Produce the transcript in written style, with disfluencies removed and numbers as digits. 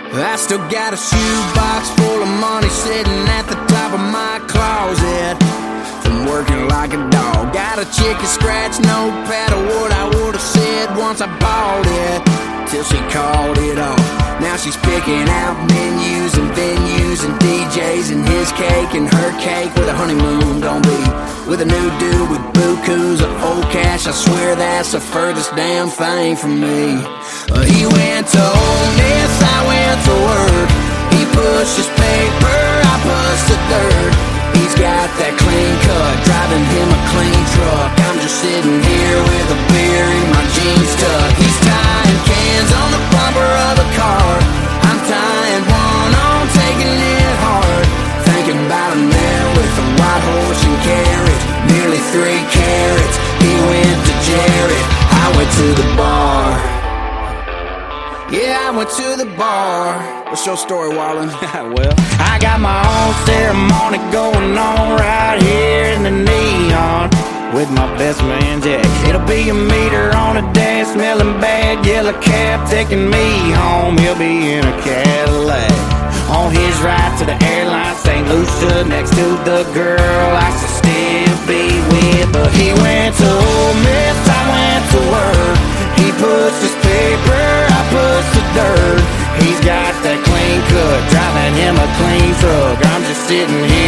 I still got a shoebox full of money sitting at the top of my closet from working like a dog. Got a chicken scratch notepad of what I would've said once I bought it, till she called it off. Now she's picking out menus and venues and DJs and his cake and her cake, where the honeymoon gon' be, with a new dude with bukus of old cash. I swear that's the furthest damn thing from me. He went to Ole Miss, I went to work. He pushed his paper, I pushed the dirt. He's got that clean cut, driving him a clean truck. I'm just sitting here with a beer in my jeans tuck. He's tying cans on the bumper of a car. I'm tying one on, taking it hard. Thinking about him there with a white horse and carriage, nearly 3 carats. He went to Jared, I went to the bar. Yeah, I went to the bar. What's your story, Wallen? Well, I got my own ceremony going on right here in the neon with my best man Jack. It'll be a meter on a dash, smelling bad, yellow cab taking me home. He'll be in a Cadillac on his ride to the airline, St. Lucia, next to the girl I should still be with. But he went to Ole Miss, I went to work. He pushed his paper, I pushed the dirt. He's got that clean cut, driving him a clean truck. I'm just sitting here